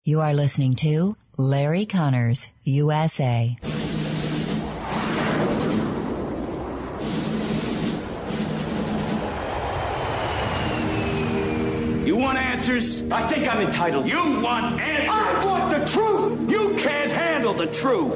You are listening to Larry Connors, USA. You want answers? I think I'm entitled. You want answers? I want the truth! You can't handle the truth!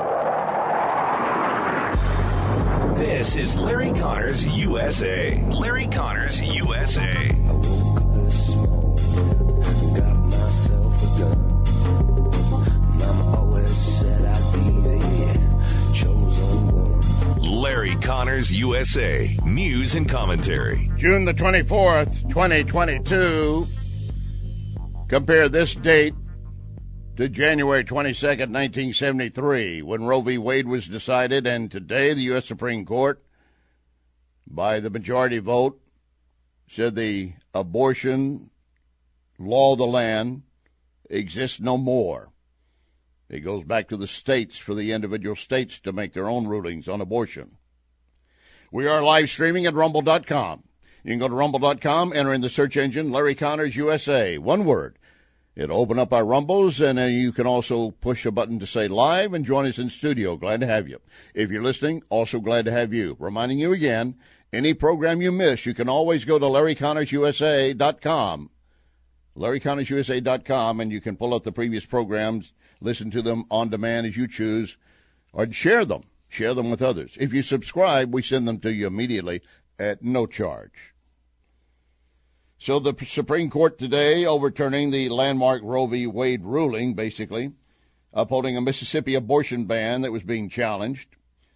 This is Larry Connors, USA. Larry Connors, USA. I woke up this morning, got myself a gun. Mama always said I'd be the chosen one. Larry Connors, USA. News and commentary. June the 24th, 2022. Compare this date to January 22nd, 1973, when Roe v. Wade was decided, and today the U.S. Supreme Court, by the majority vote, said the abortion law of the land exists no more. It goes back to the states for the individual states to make their own rulings on abortion. We are live streaming at Rumble.com. You can go to Rumble.com, enter in the search engine, Larry Connors USA, one word. It'll open up our Rumbles, and you can also push a button to say live and join us in studio. Glad to have you. If you're listening, also glad to have you. Reminding you again, any program you miss, you can always go to LarryConnorsUSA.com, LarryConnorsUSA.com, and you can pull up the previous programs, listen to them on demand as you choose, or share them. Share them with others. If you subscribe, we send them to you immediately at no charge. So the Supreme Court today overturning the landmark Roe v. Wade ruling, basically, upholding a Mississippi abortion ban that was being challenged.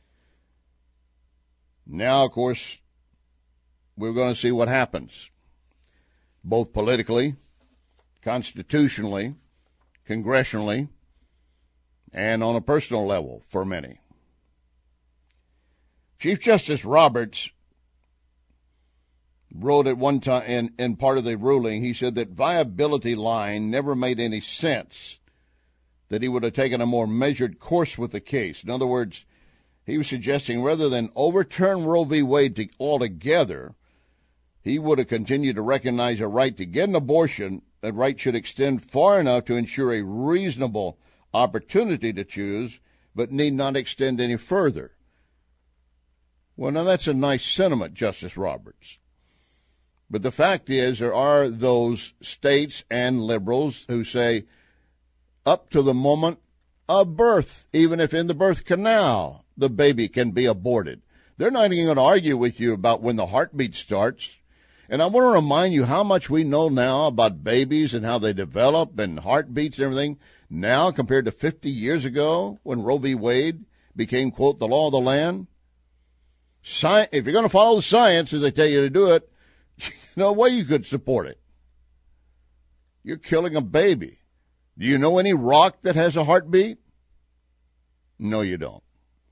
Now, of course, we're going to see what happens, both politically, constitutionally, congressionally, and on a personal level for many. Chief Justice Roberts wrote at one time in part of the ruling, he said that viability line never made any sense, that he would have taken a more measured course with the case. In other words, he was suggesting rather than overturn Roe v. Wade altogether, he would have continued to recognize a right to get an abortion. That right should extend far enough to ensure a reasonable opportunity to choose, but need not extend any further. Well, now that's a nice sentiment, Justice Roberts. But the fact is, there are those states and liberals who say up to the moment of birth, even if in the birth canal, the baby can be aborted. They're not even going to argue with you about when the heartbeat starts. And I want to remind you how much we know now about babies and how they develop and heartbeats and everything now compared to 50 years ago when Roe v. Wade became, quote, the law of the land. If you're going to follow the science as they tell you to do it, no way you could support it. You're killing a baby. Do you know any rock that has a heartbeat? No, you don't.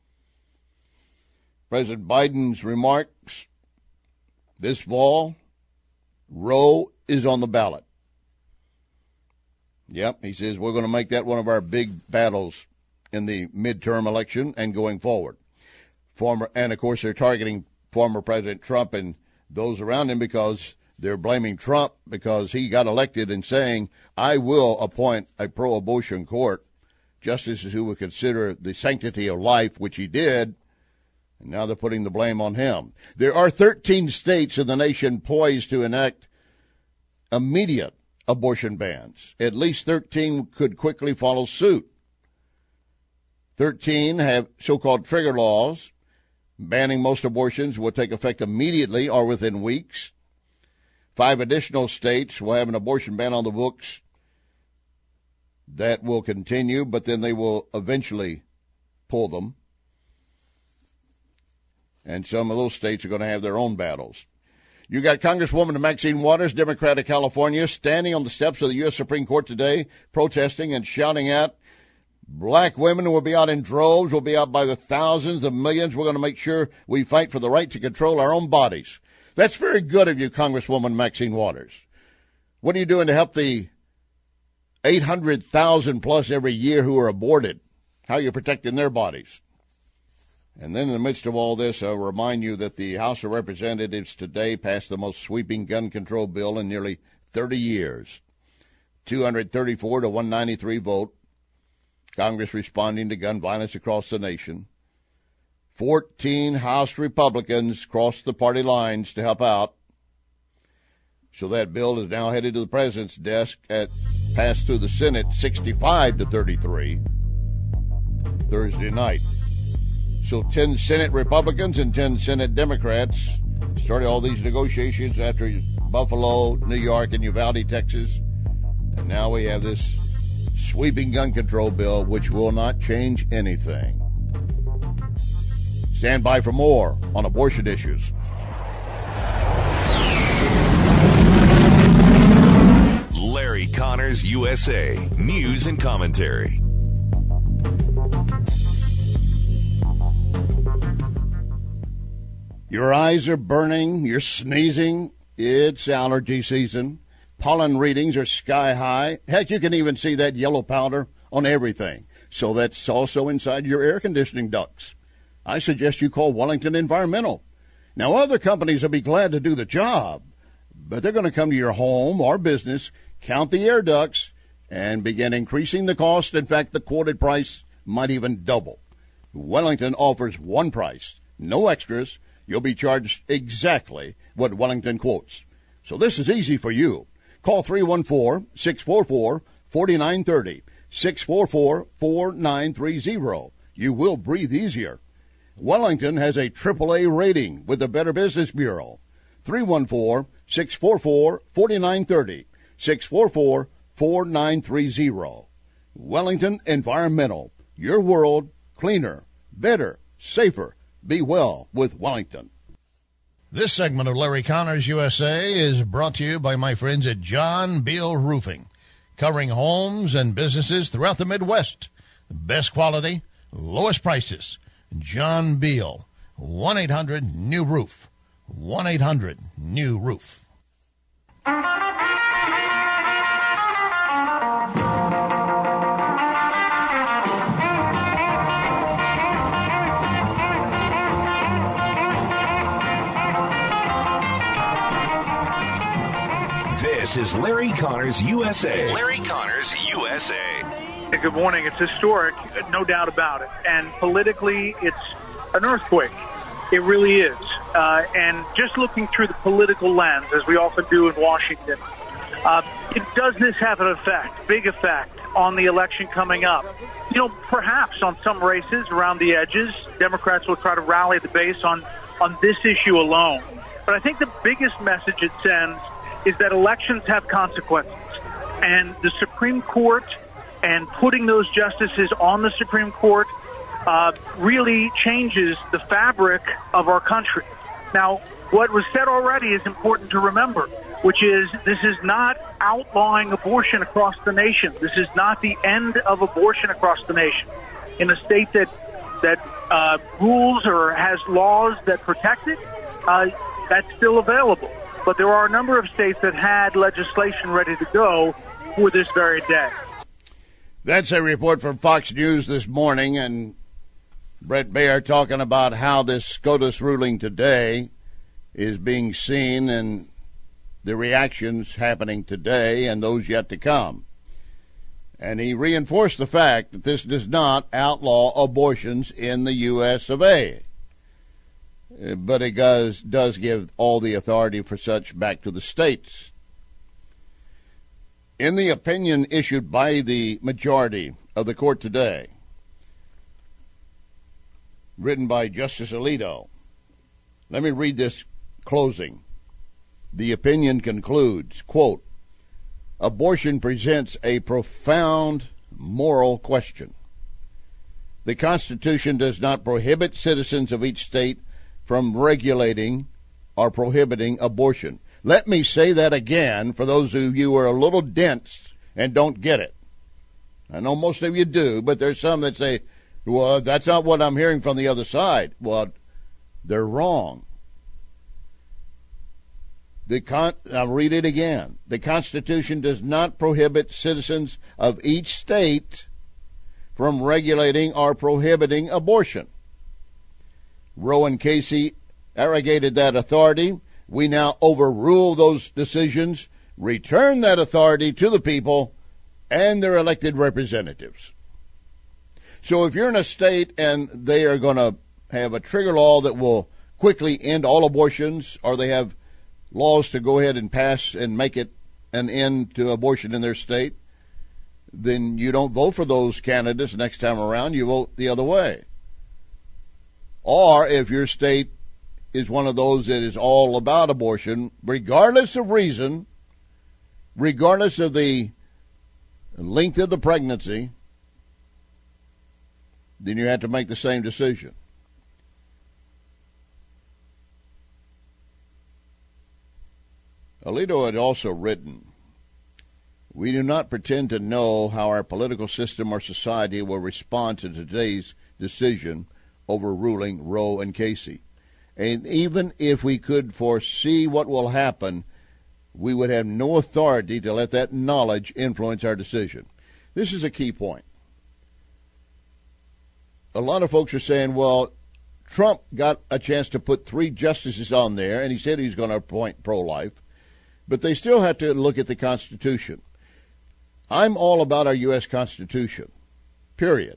President Biden's remarks this fall, Roe is on the ballot. Yep, he says we're going to make that one of our big battles in the midterm election and going forward. And, of course, they're targeting former President Trump and those around him because they're blaming Trump because he got elected and saying, I will appoint a pro-abortion court, justices who will consider the sanctity of life, which he did, and now they're putting the blame on him. There are 13 states in the nation poised to enact immediate abortion bans. At least 13 could quickly follow suit. 13 have so-called trigger laws. Banning most abortions will take effect immediately or within weeks. 5 additional states will have an abortion ban on the books that will continue, but then they will eventually pull them. And some of those states are going to have their own battles. You got Congresswoman Maxine Waters, Democrat of California, standing on the steps of the U.S. Supreme Court today, protesting and shouting out, black women will be out in droves, will be out by the thousands of millions. We're going to make sure we fight for the right to control our own bodies. That's very good of you, Congresswoman Maxine Waters. What are you doing to help the 800,000 plus every year who are aborted? How are you protecting their bodies? And then in the midst of all this, I'll remind you that the House of Representatives today passed the most sweeping gun control bill in nearly 30 years. 234 to 193 vote. Congress responding to gun violence across the nation. 14 House Republicans crossed the party lines to help out. So that bill is now headed to the president's desk passed through the Senate 65 to 33 Thursday night. So 10 Senate Republicans and 10 Senate Democrats started all these negotiations after Buffalo, New York, and Uvalde, Texas. And now we have this sweeping gun control bill, which will not change anything. Stand by for more on abortion issues. Larry Connors, USA. News and commentary. Your eyes are burning. You're sneezing. It's allergy season. Pollen readings are sky high. Heck, you can even see that yellow powder on everything. So that's also inside your air conditioning ducts. I suggest you call Wellington Environmental. Now, other companies will be glad to do the job, but they're going to come to your home or business, count the air ducts, and begin increasing the cost. In fact, the quoted price might even double. Wellington offers one price, no extras. You'll be charged exactly what Wellington quotes. So this is easy for you. Call 314-644-4930, 644-4930. You will breathe easier. Wellington has a AAA rating with the Better Business Bureau. 314-644-4930, 644-4930. Wellington Environmental. Your world cleaner, better, safer. Be well with Wellington. This segment of Larry Connors USA is brought to you by my friends at John Beal Roofing, covering homes and businesses throughout the Midwest. The best quality, lowest prices. John Beal, 1-800-NEW-ROOF, 1-800-NEW-ROOF. This is Larry Connors, USA. Larry Connors, USA. Good morning. It's historic, no doubt about it. And politically, it's an earthquake. It really is. And just looking through the political lens, as we often do in Washington, does this have an effect, big effect, on the election coming up? You know, perhaps on some races around the edges, Democrats will try to rally the base on this issue alone. But I think the biggest message it sends is that elections have consequences. And the Supreme Court and putting those justices on the Supreme Court really changes the fabric of our country. Now, what was said already is important to remember, which is this is not outlawing abortion across the nation. This is not the end of abortion across the nation. In a state that rules or has laws that protect it, that's still available. But there are a number of states that had legislation ready to go for this very day. That's a report from Fox News this morning, and Brett Baer talking about how this SCOTUS ruling today is being seen and the reactions happening today and those yet to come. And he reinforced the fact that this does not outlaw abortions in the U.S. of A., but it does give all the authority for such back to the states. In the opinion issued by the majority of the court today, written by Justice Alito, let me read this closing. The opinion concludes, quote, abortion presents a profound moral question. The Constitution does not prohibit citizens of each state from regulating or prohibiting abortion. Let me say that again for those of you who are a little dense and don't get it. I know most of you do, but there's some that say, well, that's not what I'm hearing from the other side. Well, they're wrong. I'll read it again. The Constitution does not prohibit citizens of each state from regulating or prohibiting abortion. Roe and Casey arrogated that authority. We now overrule those decisions, return that authority to the people, and their elected representatives. So if you're in a state and they are going to have a trigger law that will quickly end all abortions, or they have laws to go ahead and pass and make it an end to abortion in their state, then you don't vote for those candidates next time around. You vote the other way. Or if your state is one of those that is all about abortion, regardless of reason, regardless of the length of the pregnancy, then you have to make the same decision. Alito had also written, "We do not pretend to know how our political system or society will respond to today's decision overruling Roe and Casey. And even if we could foresee what will happen, we would have no authority to let that knowledge influence our decision." This is a key point. A lot of folks are saying, well, Trump got a chance to put 3 justices on there, and he said he's going to appoint pro-life, but they still have to look at the Constitution. I'm all about our U.S. Constitution, period.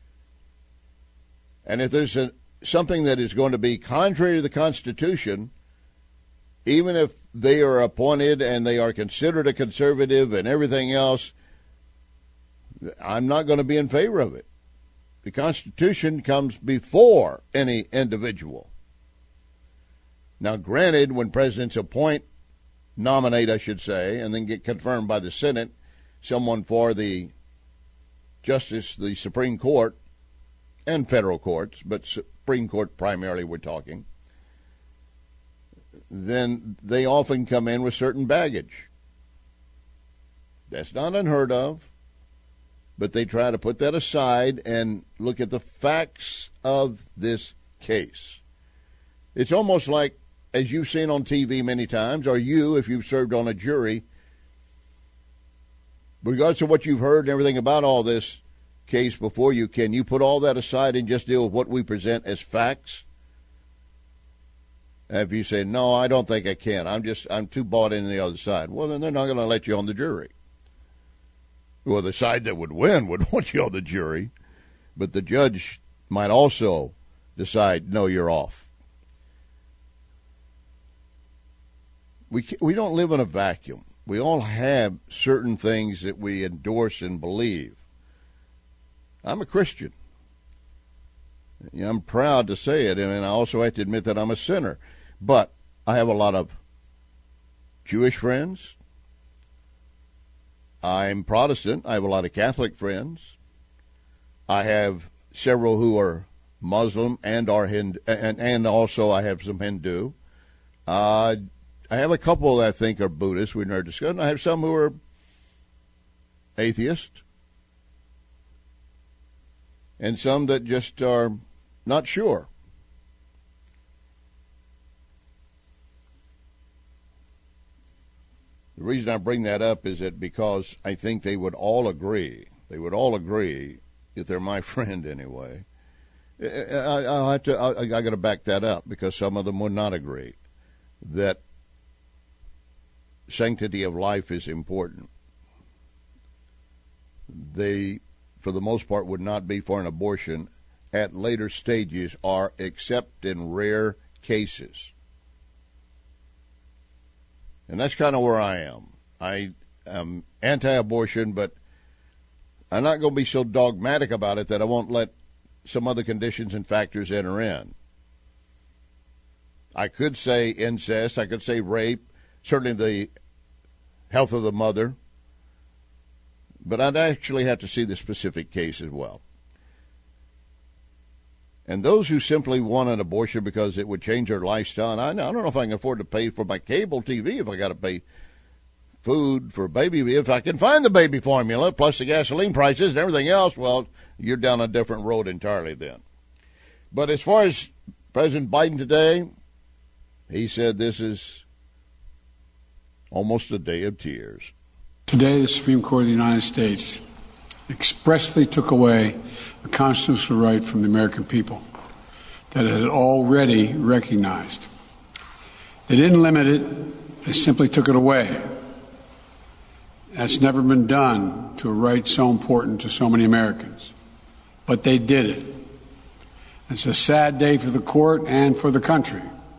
And if there's something that is going to be contrary to the Constitution, even if they are appointed and they are considered a conservative and everything else, I'm not going to be in favor of it. The Constitution comes before any individual. Now, granted, when presidents nominate, I should say, and then get confirmed by the Senate, someone for the Justice, the Supreme Court, and federal courts, but Supreme Court primarily we're talking, then they often come in with certain baggage. That's not unheard of, but they try to put that aside and look at the facts of this case. It's almost like, as you've seen on TV many times, or you, if you've served on a jury, regardless of what you've heard and everything about all this case before you, can you put all that aside and just deal with what we present as facts? And if you say, no, I don't think I can, I'm too bought into the other side, well, then they're not going to let you on the jury. Well, the side that would win would want you on the jury, but the judge might also decide, no, you're off. We don't live in a vacuum. We all have certain things that we endorse and believe. I'm a Christian. I'm proud to say it, and I also have to admit that I'm a sinner. But I have a lot of Jewish friends. I'm Protestant. I have a lot of Catholic friends. I have several who are Muslim and are Hindu, and also I have some Hindu. I have a couple that I think are Buddhist. We never discussed. I have some who are atheist, and some that just are not sure. The reason I bring that up is that because I think they would all agree, if they're my friend anyway. I got to back that up, because some of them would not agree that sanctity of life is important. They, for the most part, would not be for an abortion at later stages, or except in rare cases. And that's kind of where I am. I am anti-abortion, but I'm not going to be so dogmatic about it that I won't let some other conditions and factors enter in. I could say incest, I could say rape, certainly the health of the mother, but I'd actually have to see the specific case as well. And those who simply want an abortion because it would change their lifestyle, I don't know if I can afford to pay for my cable TV, if I got to pay food for baby, if I can find the baby formula, plus the gasoline prices and everything else, well, you're down a different road entirely then. But as far as President Biden today, he said this is almost a day of tears. Today, the Supreme Court of the United States expressly took away a constitutional right from the American people that it had already recognized. They didn't limit it, they simply took it away. That's never been done to a right so important to so many Americans. But they did it. It's a sad day for the court and for the country.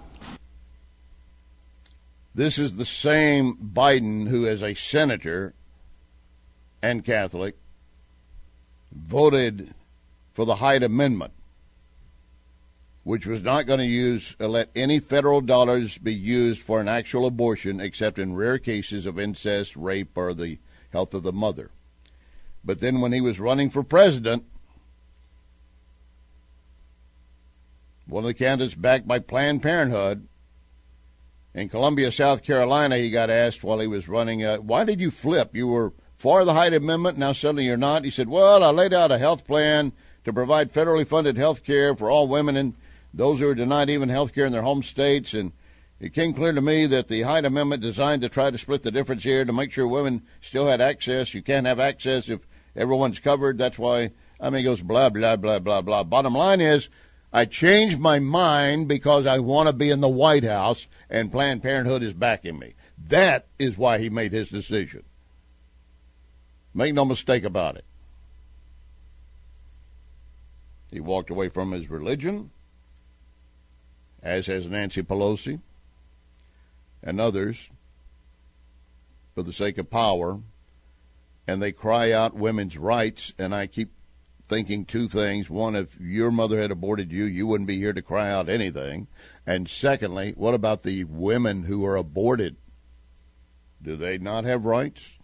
This is the same Biden who, as a senator and Catholic, voted for the Hyde Amendment, which was not going to let any federal dollars be used for an actual abortion except in rare cases of incest, rape, or the health of the mother. But then when he was running for president, one of the candidates backed by Planned Parenthood, in Columbia, South Carolina, he got asked while he was running, why did you flip? You were for the Hyde Amendment, now suddenly you're not. He said, well, I laid out a health plan to provide federally funded health care for all women and those who are denied even health care in their home states. And it came clear to me that the Hyde Amendment designed to try to split the difference here to make sure women still had access. You can't have access if everyone's covered. That's why, he goes blah, blah, blah, blah, blah. Bottom line is, I changed my mind because I want to be in the White House and Planned Parenthood is backing me. That is why he made his decision. Make no mistake about it. He walked away from his religion, as has Nancy Pelosi and others, for the sake of power, and they cry out women's rights, and I keep thinking two things. One, if your mother had aborted you, you wouldn't be here to cry out anything. And secondly, what about the women who are aborted? Do they not have rights?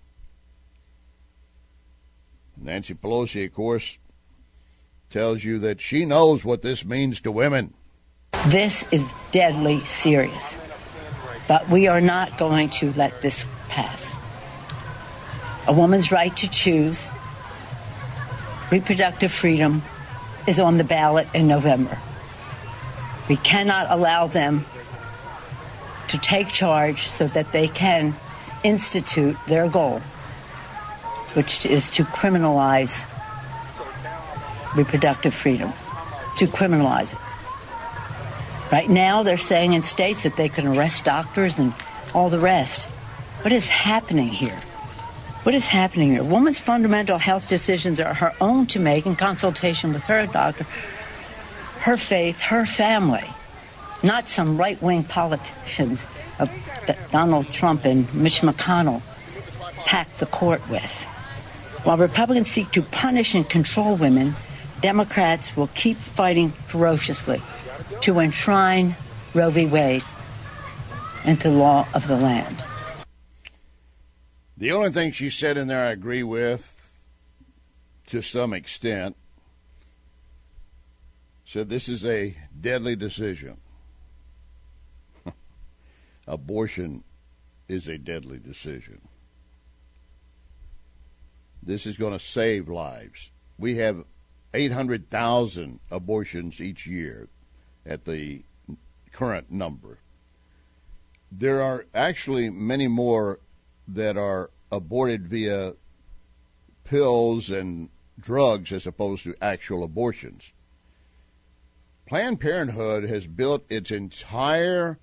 Nancy Pelosi, of course, tells you that she knows what this means to women. This is deadly serious, but we are not going to let this pass. A woman's right to choose reproductive freedom is on the ballot in November. We cannot allow them to take charge so that they can institute their goal, which is to criminalize reproductive freedom, to criminalize it. Right now, they're saying in states that they can arrest doctors and all the rest. What is happening here? What is happening here? A woman's fundamental health decisions are her own to make in consultation with her doctor, her faith, her family, not some right-wing politicians that Donald Trump and Mitch McConnell packed the court with. While Republicans seek to punish and control women, Democrats will keep fighting ferociously to enshrine Roe v. Wade into law of the land. The only thing she said in there I agree with, to some extent, said this is a deadly decision. Abortion is a deadly decision. This is going to save lives. We have 800,000 abortions each year at the current number. There are actually many more that are aborted via pills and drugs as opposed to actual abortions. Planned Parenthood has built its entire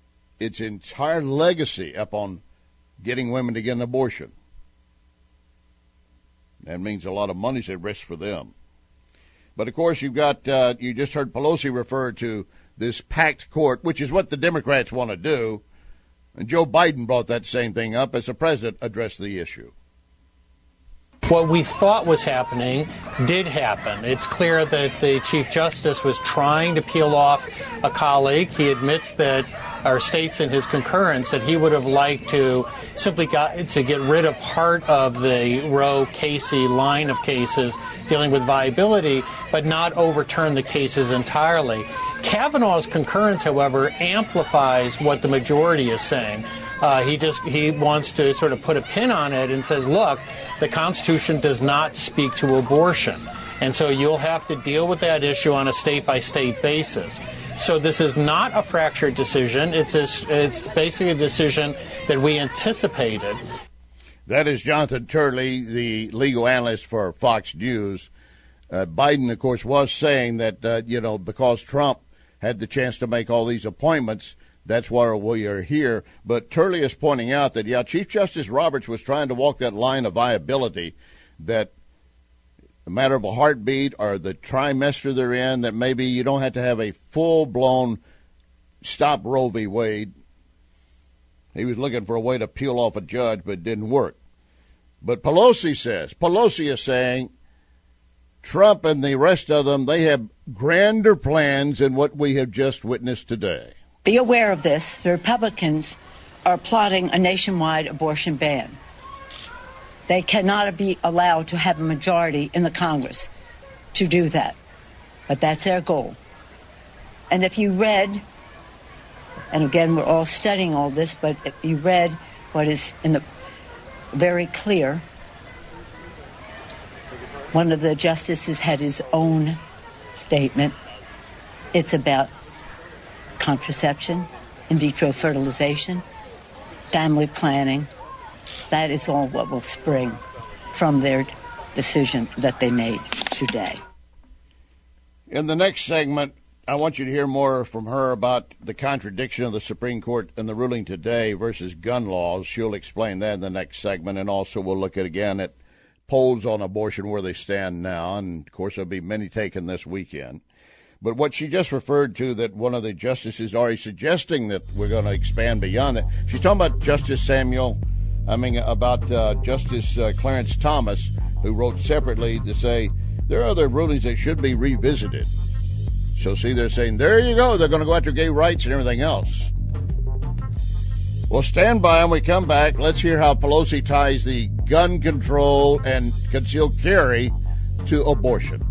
legacy upon getting women to get an abortion. That means a lot of money's at risk for them. But, of course, you've got, you just heard Pelosi refer to this packed court, which is what the Democrats want to do. And Joe Biden brought that same thing up as the president addressed the issue. What we thought was happening did happen. It's clear that the Chief Justice was trying to peel off a colleague. He admits that, or states in his concurrence, that he would have liked to simply get rid of part of the Roe-Casey line of cases dealing with viability, but not overturn the cases entirely. Kavanaugh's concurrence, however, amplifies what the majority is saying. He wants to sort of put a pin on it and says, look, the Constitution does not speak to abortion. And so you'll have to deal with that issue on a state-by-state basis. So this is not a fractured decision. It's basically a decision that we anticipated. That is Jonathan Turley, the legal analyst for Fox News. Biden, of course, was saying that, because Trump had the chance to make all these appointments, That's why we are here. But Turley is pointing out that, yeah, Chief Justice Roberts was trying to walk that line of viability, that a matter of a heartbeat or the trimester they're in, that maybe you don't have to have a full-blown stop Roe v. Wade. He was looking for a way to peel off a judge, but it didn't work. But Pelosi is saying Trump and the rest of them, they have grander plans than what we have just witnessed today. Be aware of this. The Republicans are plotting a nationwide abortion ban. They cannot be allowed to have a majority in the Congress to do that. But that's their goal. And if you read, and again, we're all studying all this, but if you read what is in the very clear, one of the justices had his own statement. It's about contraception, in vitro fertilization, family planning. That is all what will spring from their decision that they made today. In the next segment, I want you to hear more from her about the contradiction of the Supreme Court and the ruling today versus gun laws. She'll explain that in the next segment, and also we'll look again at polls on abortion, where they stand now, and of course there'll be many taken this weekend. But what she just referred to, that one of the justices already suggesting that we're going to expand beyond that, she's talking about Justice Clarence Thomas, who wrote separately to say there are other rulings that should be revisited. So see, they're saying, there you go, they're going to go after gay rights and everything else. Well, stand by when we come back. Let's hear how Pelosi ties the gun control and concealed carry to abortion.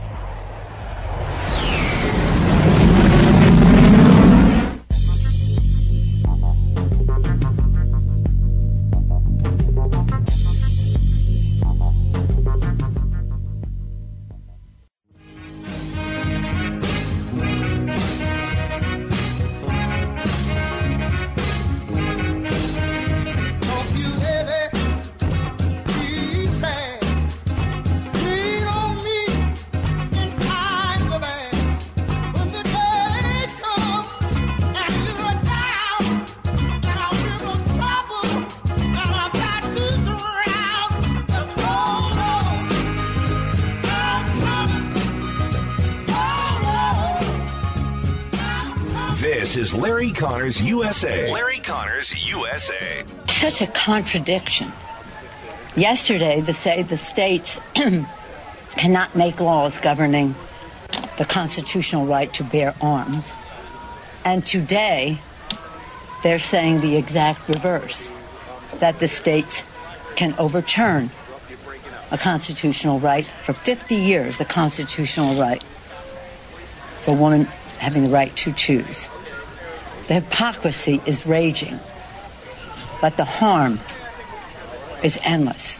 This is Larry Connors USA. Larry Connors USA. Such a contradiction. Yesterday, they say the states cannot make laws governing the constitutional right to bear arms. And today, they're saying the exact reverse, that the states can overturn a constitutional right. For 50 years, a constitutional right for a woman having the right to choose. The hypocrisy is raging, but the harm is endless.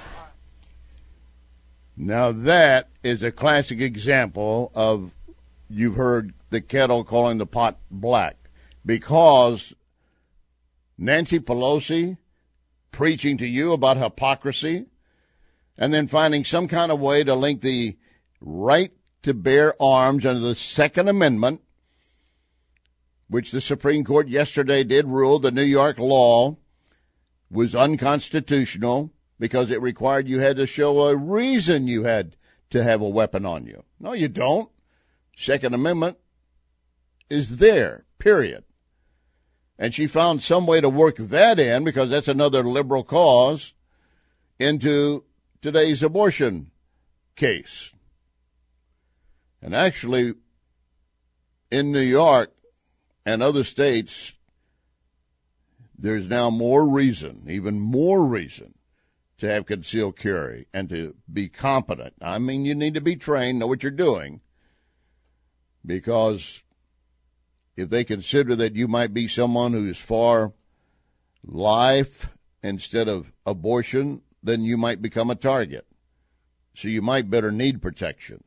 Now that is a classic example of, you've heard the kettle calling the pot black, because Nancy Pelosi preaching to you about hypocrisy and then finding some kind of way to link the right to bear arms under the Second Amendment, which the Supreme Court yesterday did rule the New York law was unconstitutional because it required you had to show a reason you had to have a weapon on you. No, you don't. Second Amendment is there, period. And she found some way to work that in, because that's another liberal cause, into today's abortion case. And actually, in New York and other states, there's now more reason, even more reason, to have concealed carry and to be competent. I mean, you need to be trained, know what you're doing, because if they consider that you might be someone who is for life instead of abortion, then you might become a target. So you might better need protection.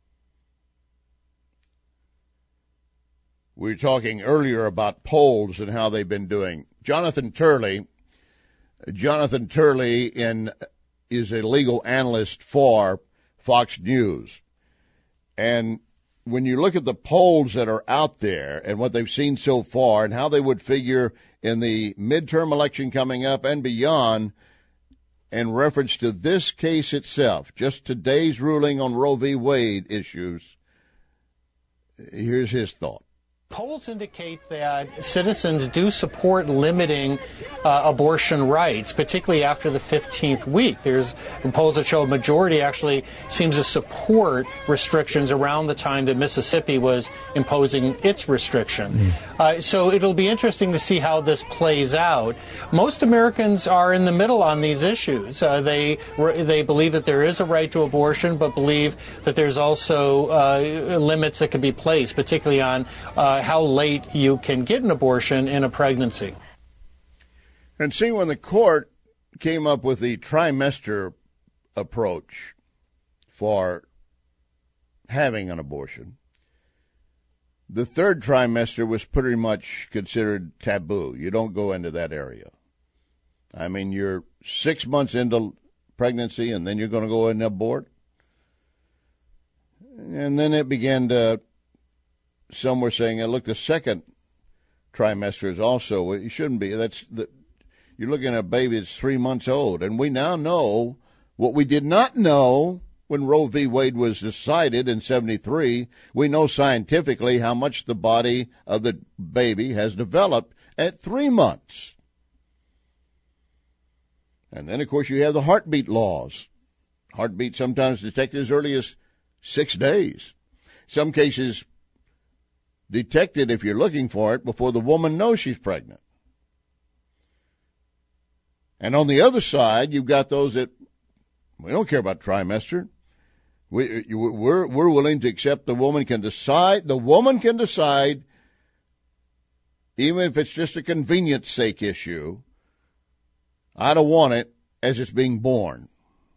We were talking earlier about polls and how they've been doing. Jonathan Turley is a legal analyst for Fox News. And when you look at the polls that are out there and what they've seen so far and how they would figure in the midterm election coming up and beyond, in reference to this case itself, just today's ruling on Roe v. Wade issues, here's his thought. Polls indicate that citizens do support limiting abortion rights, particularly after the 15th week. There's polls that show a majority actually seems to support restrictions around the time that Mississippi was imposing its restriction. So it'll be interesting to see how this plays out. Most Americans are in the middle on these issues. They believe that there is a right to abortion, but believe that there's also limits that can be placed, particularly on how late you can get an abortion in a pregnancy. And see, when the court came up with the trimester approach for having an abortion, the third trimester was pretty much considered taboo. You don't go into that area. I mean, you're 6 months into pregnancy and then you're going to go and abort. And then it began to, some were saying, look, the second trimester is also, it shouldn't be. You're looking at a baby that's 3 months old. And we now know what we did not know when Roe v. Wade was decided in 1973. We know scientifically how much the body of the baby has developed at 3 months. And then, of course, you have the heartbeat laws. Heartbeat sometimes detected as early as 6 days. Some cases detected, if you're looking for it, before the woman knows she's pregnant. And on the other side, you've got those that, we don't care about trimester. We're willing to accept the woman can decide. The woman can decide, even if it's just a convenience sake issue, I don't want it as it's being born.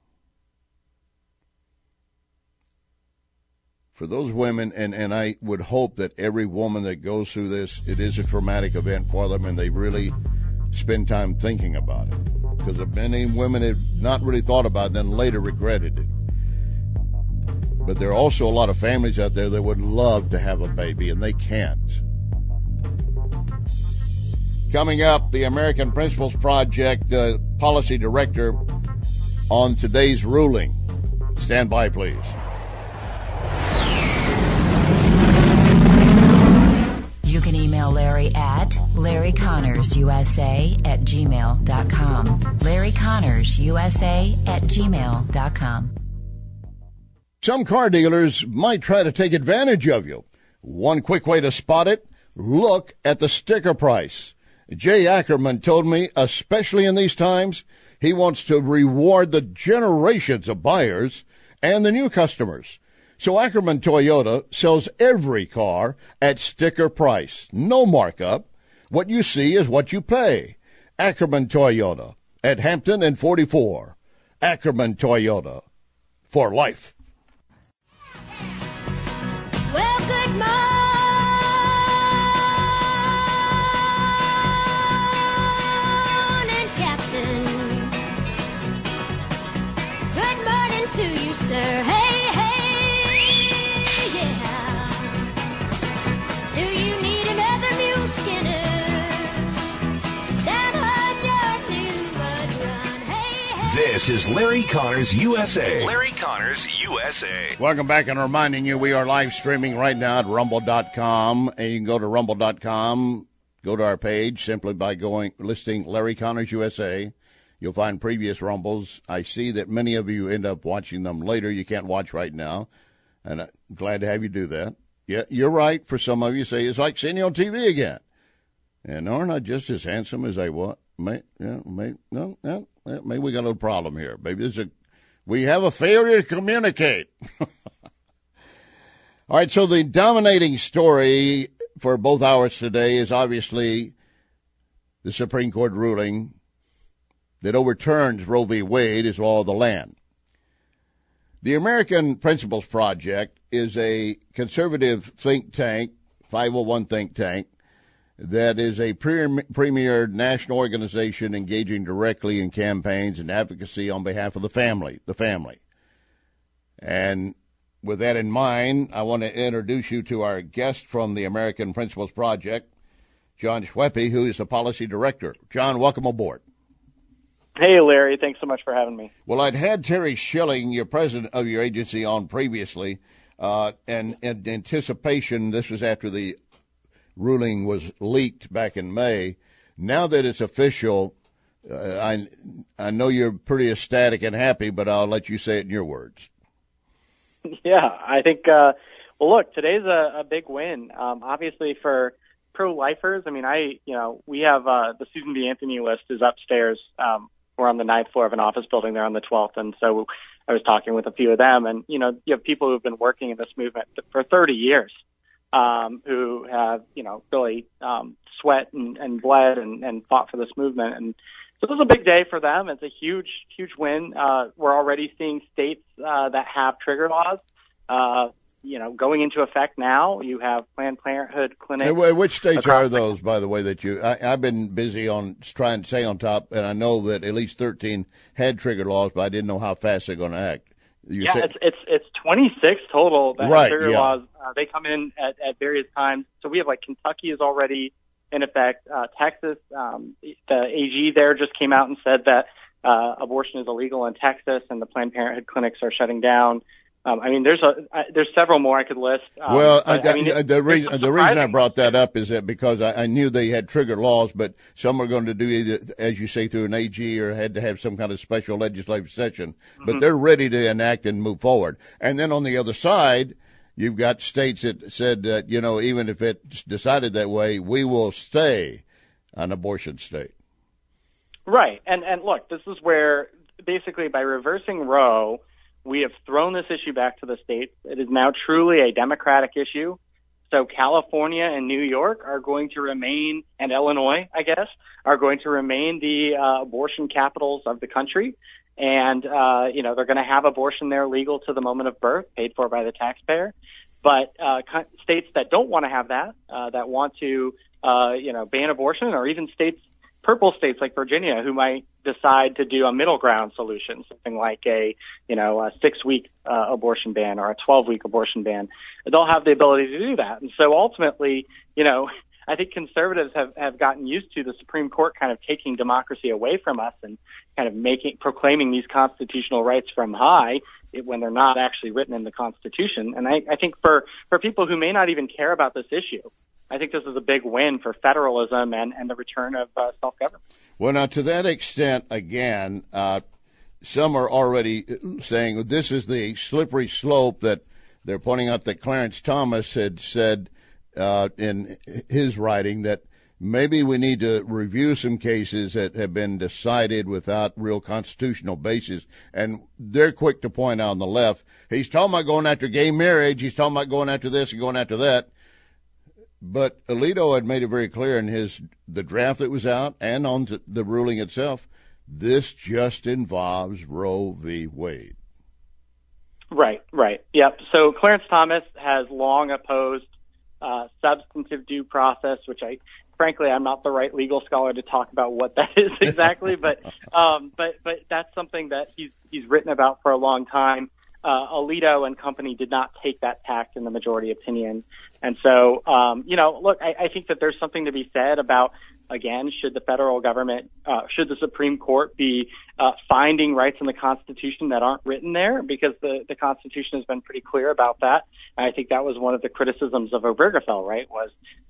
For those women, and I would hope that every woman that goes through this, it is a traumatic event for them, and they really spend time thinking about it. Because many women have not really thought about it, then later regretted it. But there are also a lot of families out there that would love to have a baby, and they can't. Coming up, the American Principles Project policy director on today's ruling. Stand by, please. You can email Larry at LarryConnorsUSA@gmail.com. LarryConnorsUSA@gmail.com. Some car dealers might try to take advantage of you. One quick way to spot it, look at the sticker price. Jay Ackerman told me, especially in these times, he wants to reward the generations of buyers and the new customers. So Ackerman Toyota sells every car at sticker price. No markup. What you see is what you pay. Ackerman Toyota at Hampton and 44. Ackerman Toyota for life. Well, good morning, Captain. Good morning to you, sir. Hey. This is Larry Connors USA. Larry Connors USA. Welcome back, and reminding you we are live streaming right now at rumble.com, and you can go to rumble.com, go to our page simply by listing Larry Connors USA. You'll find previous Rumbles. I see that many of you end up watching them later. You can't watch right now, and I'm glad to have you do that. Yeah, you're right. For some of you, say it's like seeing you on TV again. And aren't I just as handsome as I was? Maybe we got a little problem here. Maybe we have a failure to communicate. All right, so the dominating story for both hours today is obviously the Supreme Court ruling that overturns Roe v. Wade as law of the land. The American Principles Project is a conservative think tank, 501 think tank, that is a premier national organization engaging directly in campaigns and advocacy on behalf of the family. And with that in mind, I want to introduce you to our guest from the American Principles Project, John Schweppe, who is the policy director. John, welcome aboard. Hey, Larry. Thanks so much for having me. Well, I'd had Terry Schilling, your president of your agency, on previously, and in anticipation, this was after the ruling was leaked back in May. Now that it's official, I know you're pretty ecstatic and happy, but I'll let you say it in your words. Yeah, I think, well, look, today's a big win. Obviously for pro-lifers, I mean, we have the Susan B. Anthony list is upstairs. We're on the 9th floor of an office building there on the 12th. And so I was talking with a few of them. And, you have people who've been working in this movement for 30 years who have, really sweat and bled and fought for this movement. And so this is a big day for them. It's a huge, huge win. We're already seeing states that have trigger laws going into effect now. You have Planned Parenthood clinics. Which states are those, by the way, that I've been busy on trying to stay on top, and I know that at least 13 had trigger laws, but I didn't know how fast they're going to act. It's 26 total that have trigger laws. They come in at various times. So we have Kentucky is already in effect. Texas, the AG there just came out and said that abortion is illegal in Texas, and the Planned Parenthood clinics are shutting down. There's several more I could list. The reason I brought that up is that because I knew they had trigger laws, but some are going to do either, as you say, through an AG or had to have some kind of special legislative session. But they're ready to enact and move forward. And then on the other side, you've got states that said that, even if it's decided that way, we will stay an abortion state. Right. And look, this is where basically by reversing Roe, we have thrown this issue back to the states. It is now truly a Democratic issue. So California and New York are going to remain, and Illinois, I guess, are going to remain the abortion capitals of the country. And, they're going to have abortion there legal to the moment of birth, paid for by the taxpayer. But states that don't want to have that, that want to, ban abortion, or even purple states like Virginia, who might decide to do a middle ground solution, something like a 6-week abortion ban or a 12-week abortion ban. They'll have the ability to do that. And so ultimately, I think conservatives have gotten used to the Supreme Court kind of taking democracy away from us and kind of proclaiming these constitutional rights from high when they're not actually written in the Constitution. And I think for people who may not even care about this issue, I think this is a big win for federalism and the return of self-government. Well, now, to that extent, again, some are already saying this is the slippery slope that they're pointing out that Clarence Thomas had said in his writing that maybe we need to review some cases that have been decided without real constitutional basis. And they're quick to point out on the left, he's talking about going after gay marriage, he's talking about going after this and going after that. But Alito had made it very clear in the draft that was out and on the ruling itself, this just involves Roe v. Wade. Right. Yep. So Clarence Thomas has long opposed substantive due process, which frankly, I'm not the right legal scholar to talk about what that is exactly, but that's something that he's written about for a long time. Alito and company did not take that tact in the majority opinion. And so, look, I think that there's something to be said about, again, should the federal government, should the Supreme Court be finding rights in the Constitution that aren't written there? Because the Constitution has been pretty clear about that. And I think that was one of the criticisms of Obergefell, right, was,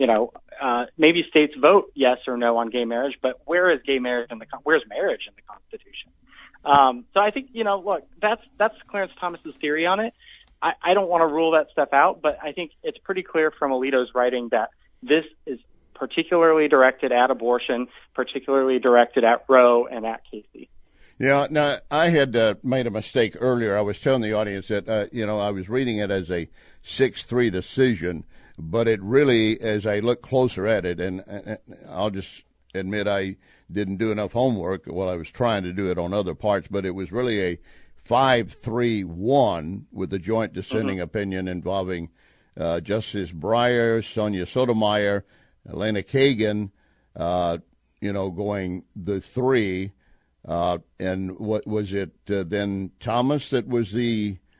maybe states vote yes or no on gay marriage, but where is marriage in the Constitution? So I think, look, that's Clarence Thomas's theory on it. I don't want to rule that stuff out, but I think it's pretty clear from Alito's writing that this is particularly directed at abortion, particularly directed at Roe and at Casey. Yeah, now, I had made a mistake earlier. I was telling the audience that, I was reading it as a 6-3 decision, but it really, as I look closer at it, and I'll just admit I didn't do enough homework while I was trying to do it on other parts, but it was really a 5-3-1 with the joint dissenting opinion involving Justice Breyer, Sonia Sotomayor, Elena Kagan, going the three. And what was it then Thomas that was the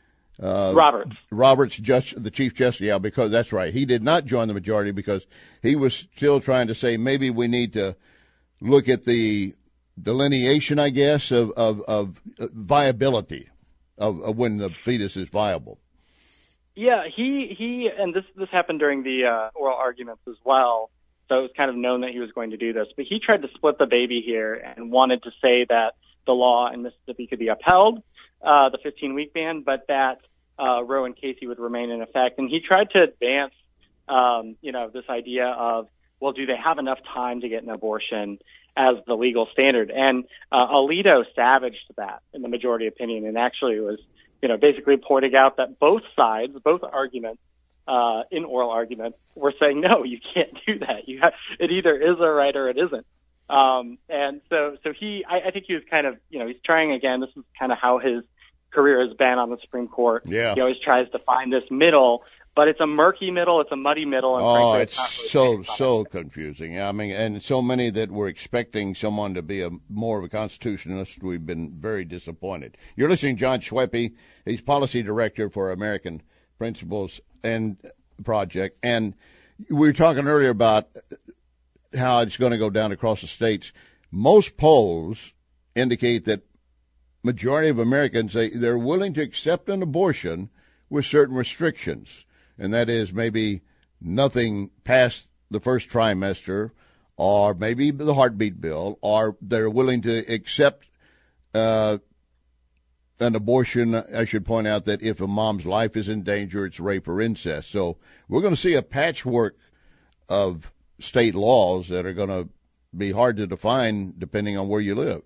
Roberts, the Chief Justice. Yeah, because that's right. He did not join the majority because he was still trying to say maybe we need to look at the delineation, I guess, of viability of when the fetus is viable. Yeah, he and this happened during the oral arguments as well. So it was kind of known that he was going to do this, but he tried to split the baby here and wanted to say that the law in Mississippi could be upheld, the 15-week ban, but that Roe and Casey would remain in effect. And he tried to advance, this idea of, well, do they have enough time to get an abortion as the legal standard? And Alito savaged that in the majority opinion, and actually was, basically pointing out that both sides, both arguments, in oral arguments, were saying, no, you can't do that. It either is a right or it isn't. And so I think he was kind of, he's trying again. This is kind of how his career has been on the Supreme Court. Yeah. He always tries to find this middle, but it's a murky middle. It's a muddy middle. And frankly, it's so confusing. I mean, and so many that were expecting someone to be more of a constitutionalist, we've been very disappointed. You're listening to John Schweppe. He's policy director for American Principles and Project. And we were talking earlier about how it's going to go down across the states. Most polls indicate that majority of Americans say they're willing to accept an abortion with certain restrictions, and that is maybe nothing past the first trimester, or maybe the heartbeat bill, or they're willing to accept an abortion. I should point out that if a mom's life is in danger, it's rape or incest. So we're going to see a patchwork of state laws that are going to be hard to define depending on where you live.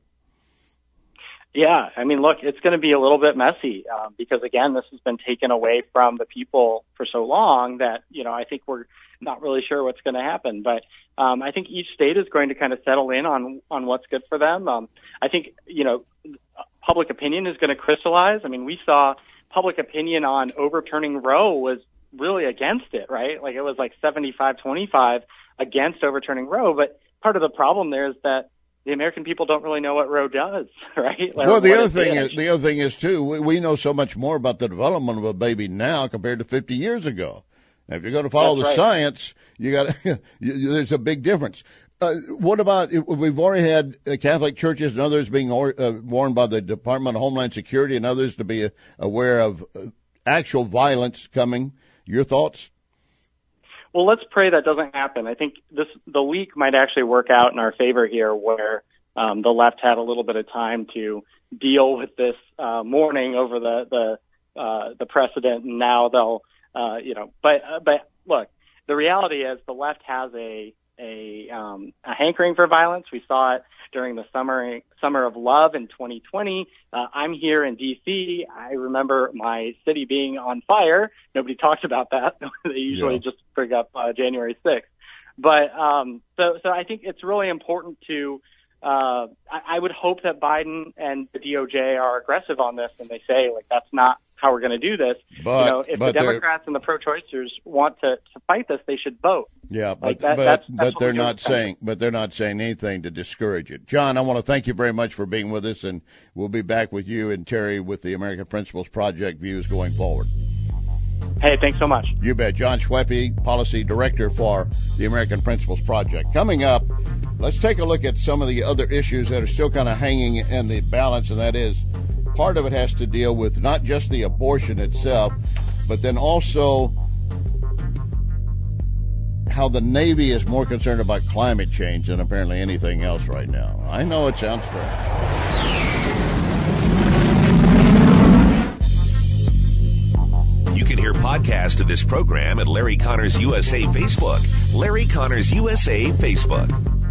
Yeah, I mean, look, it's going to be a little bit messy because, again, this has been taken away from the people for so long that, I think we're not really sure what's going to happen. But I think each state is going to kind of settle in on what's good for them. I think, public opinion is going to crystallize. I mean, we saw public opinion on overturning Roe was really against it, right? Like it was like 75-25 against overturning Roe. But part of the problem there is that the American people don't really know what Roe does, right? Well, the other thing is too, we know so much more about the development of a baby now compared to 50 years ago. Now, if you're going to follow the science, there's a big difference. What about, we've already had Catholic churches and others being warned by the Department of Homeland Security and others to be aware of actual violence coming. Your thoughts? Well, let's pray that doesn't happen. I think the week might actually work out in our favor here, where the left had a little bit of time to deal with this mourning over the precedent, and now they'll, But look, the reality is the left has a hankering for violence. We saw it during the summer of love in 2020. I'm here in D.C. I remember my city being on fire. Nobody talks about that. They usually just bring up January 6th. But so I think it's really important to I would hope that Biden and the DOJ are aggressive on this, and they say, like, that's not how we're going to do this. But, if the Democrats and the pro-choicers want to fight this, they should vote. Yeah, but they're not saying anything to discourage it. John, I want to thank you very much for being with us, and we'll be back with you and Terry with the American Principles Project views going forward. Hey, thanks so much. You bet. John Schweppe, Policy Director for the American Principles Project. Coming up, let's take a look at some of the other issues that are still kind of hanging in the balance, and that is part of it has to deal with not just the abortion itself, but then also how the Navy is more concerned about climate change than apparently anything else right now. I know it sounds strange. You can hear podcast of this program at Larry Connors USA Facebook. Larry Connors USA Facebook.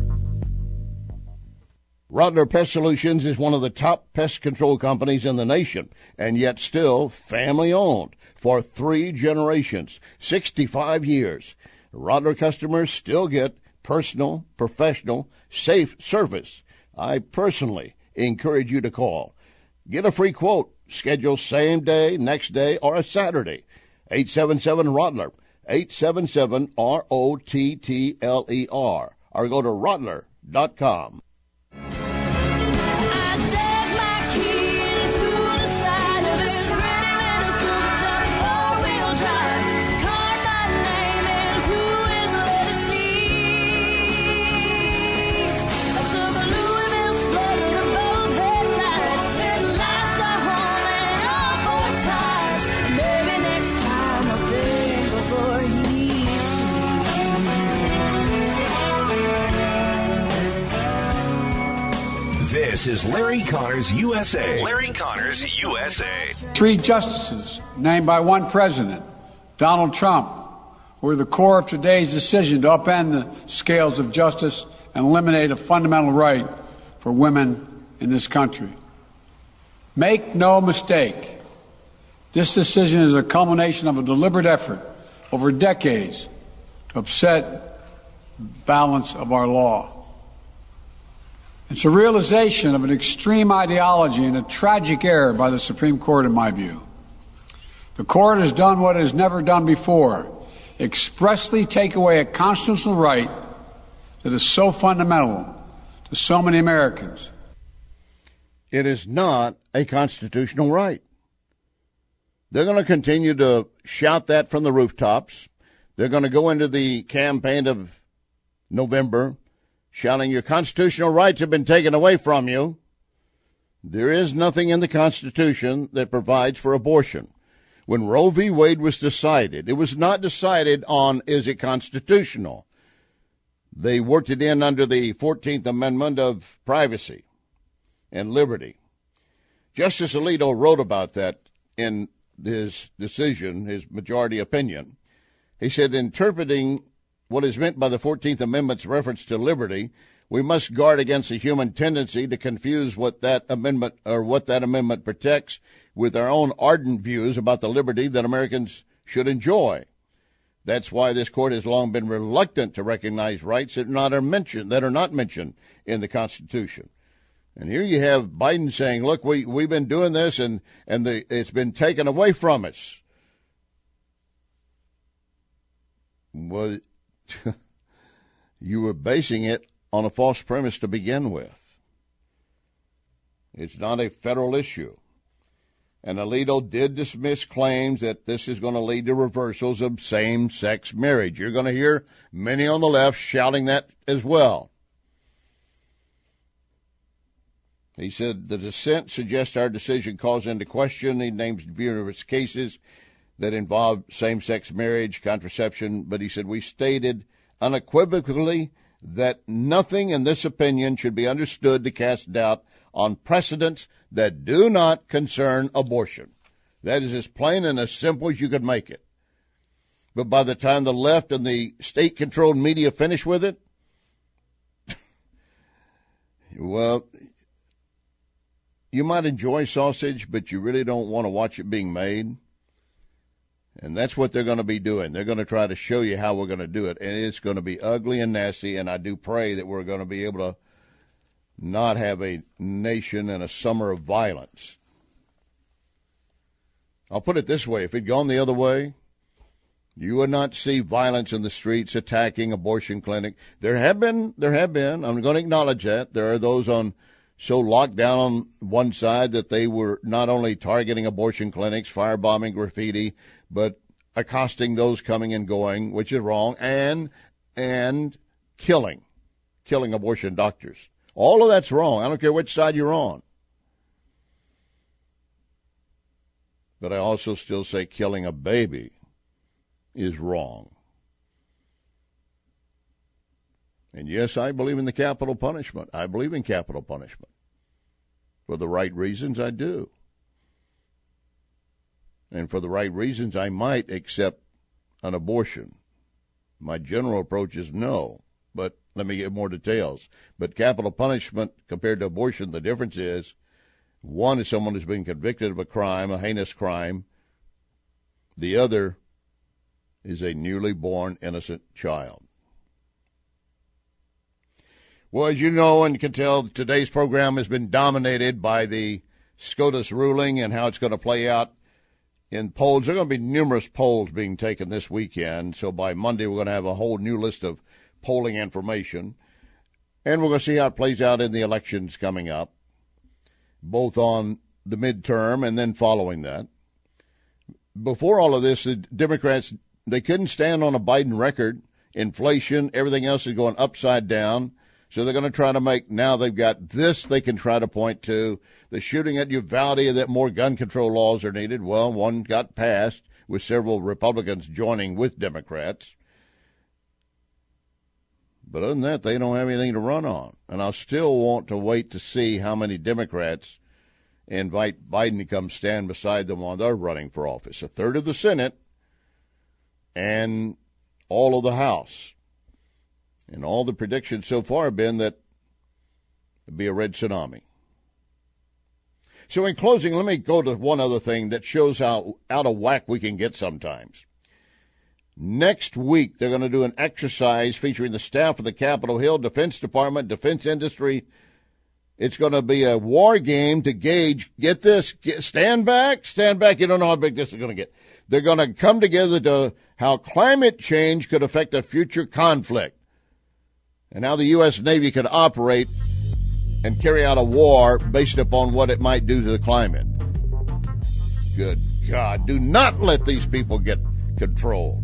Rottler Pest Solutions is one of the top pest control companies in the nation, and yet still family-owned for 3 generations, 65 years. Rottler customers still get personal, professional, safe service. I personally encourage you to call. Get a free quote. Schedule same day, next day, or a Saturday. 877-ROTTLER, 877-ROTTLER, or go to Rottler.com. This is Larry Connors USA. Larry Connors USA. 3 justices named by one president, Donald Trump, were the core of today's decision to upend the scales of justice and eliminate a fundamental right for women in this country. Make no mistake, this decision is a culmination of a deliberate effort over decades to upset the balance of our law. It's a realization of an extreme ideology and a tragic error by the Supreme Court, in my view. The court has done what it has never done before, expressly take away a constitutional right that is so fundamental to so many Americans. It is not a constitutional right. They're going to continue to shout that from the rooftops. They're going to go into the campaign of November shouting, your constitutional rights have been taken away from you. There is nothing in the Constitution that provides for abortion. When Roe v. Wade was decided, it was not decided on, is it constitutional? They worked it in under the 14th Amendment of privacy and liberty. Justice Alito wrote about that in his decision, his majority opinion. He said, interpreting what is meant by the 14th Amendment's reference to liberty, we must guard against the human tendency to confuse what that amendment protects with our own ardent views about the liberty that Americans should enjoy. That's why this court has long been reluctant to recognize rights that are not mentioned in the Constitution. And here you have Biden saying, look, we've been doing this and it's been taken away from us. Well, you were basing it on a false premise to begin with. It's not a federal issue. And Alito did dismiss claims that this is going to lead to reversals of same-sex marriage. You're going to hear many on the left shouting that as well. He said the dissent suggests our decision calls into question. He names numerous cases that involve same-sex marriage, contraception, but he said we stated unequivocally that nothing in this opinion should be understood to cast doubt on precedents that do not concern abortion. That is as plain and as simple as you could make it. But by the time the left and the state-controlled media finish with it, well, you might enjoy sausage, but you really don't want to watch it being made. And that's what they're going to be doing. They're going to try to show you how we're going to do it. And it's going to be ugly and nasty, and I do pray that we're going to be able to not have a nation and a summer of violence. I'll put it this way. If it'd gone the other way, you would not see violence in the streets attacking abortion clinic. There have been. I'm going to acknowledge that. There are those so locked down on one side that they were not only targeting abortion clinics, firebombing, graffiti, but accosting those coming and going, which is wrong, and killing abortion doctors. All of that's wrong. I don't care which side you're on. But I also still say killing a baby is wrong. And yes, I believe in the capital punishment. I believe in capital punishment. For the right reasons, I do. And for the right reasons, I might accept an abortion. My general approach is no, but let me give more details. But capital punishment compared to abortion, the difference is, one is someone who's been convicted of a crime, a heinous crime. The other is a newly born innocent child. Well, as you know and can tell, today's program has been dominated by the SCOTUS ruling and how it's going to play out in polls. There are going to be numerous polls being taken this weekend, so by Monday we're going to have a whole new list of polling information. And we're going to see how it plays out in the elections coming up, both on the midterm and then following that. Before all of this, the Democrats, they couldn't stand on a Biden record. Inflation, everything else is going upside down. So they're going to try to make, now they've got this they can try to point to. The shooting at Uvalde, that more gun control laws are needed. Well, one got passed with several Republicans joining with Democrats. But other than that, they don't have anything to run on. And I still want to wait to see how many Democrats invite Biden to come stand beside them while they're running for office. A third of the Senate and all of the House. And all the predictions so far have been that it'd be a red tsunami. So in closing, let me go to one other thing that shows how out of whack we can get sometimes. Next week, they're going to do an exercise featuring the staff of the Capitol Hill, Defense Department, defense industry. It's going to be a war game to gauge, get this, stand back. You don't know how big this is going to get. They're going to come together to how climate change could affect a future conflict and how the U.S. Navy could operate and carry out a war based upon what it might do to the climate. Good God, do not let these people get control.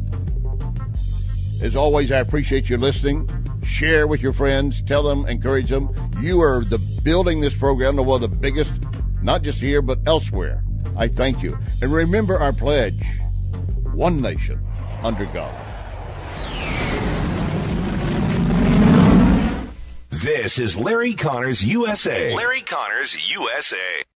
As always, I appreciate you listening. Share with your friends. Tell them, encourage them. You are building this program to one of the biggest, not just here, but elsewhere. I thank you. And remember our pledge, one nation under God. This is Larry Connors USA. Larry Connors USA.